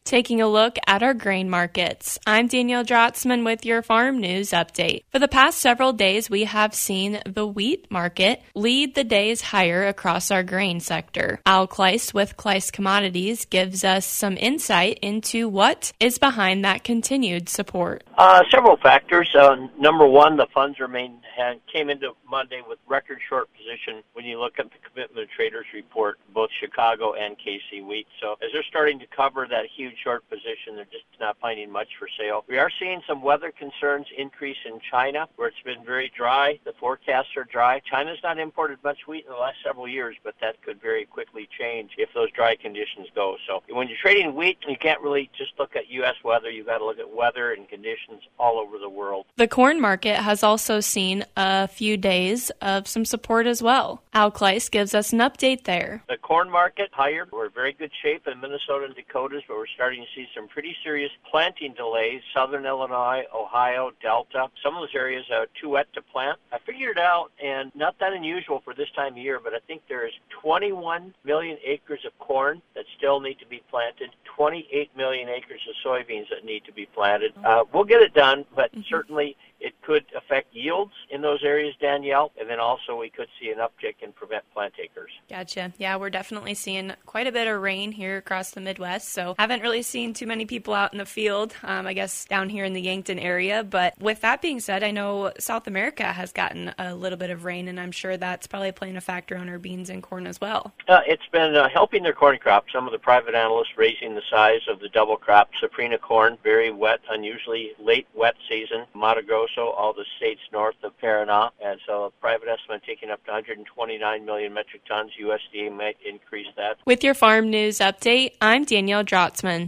Taking a look at our grain markets. I'm Danielle Drotzman with your Farm News Update. For the past several days, we have seen the wheat market lead the days higher across our grain sector. Al Kleist with Kleist Commodities gives us some insight into what is behind that continued support. Several factors. Number one, the funds came into Monday with record short position when you look at the Commitment of Traders report, both Chicago and KC Wheat. So as they're starting to cover that huge short position, they're just not finding much for sale. We are seeing some weather concerns increase in China, where it's been very dry. The forecasts are dry. China's not imported much wheat in the last several years, but that could very quickly change if those dry conditions go. So when you're trading wheat, you can't really just look at U.S. weather. You've got to look at weather and conditions all over the world. The corn market has also seen a few days of some support as well. Al Kleist gives us an update there. The corn market higher. We're in very good shape in Minnesota and Dakotas, but we're starting to see some pretty serious planting delays. Southern Illinois, Ohio, Delta. Some of those areas are too wet to plant. I figured it out, and not that unusual for this time of year, but I think there's 21 million acres of corn that still need to be planted, 28 million acres of soybeans that need to be planted. We'll get it done, but certainly it could affect yields in those areas, Danielle, and then also we could see an uptick in prevent plant acres. Gotcha. Yeah, we're definitely seeing quite a bit of rain here across the Midwest, so haven't really seen too many people out in the field, I guess down here in the Yankton area. But with that being said, I know South America has gotten a little bit of rain, and I'm sure that's probably playing a factor on our beans and corn as well. It's been helping their corn crop. Some of the private analysts raising the size of the double crop. Safrinha corn, very wet, unusually late wet season. Mato Grosso, all the states north of Paraná. And so a private estimate taking up to 129 million metric tons. USDA might increase that. With your Farm News Update, I'm Danielle Drotzman.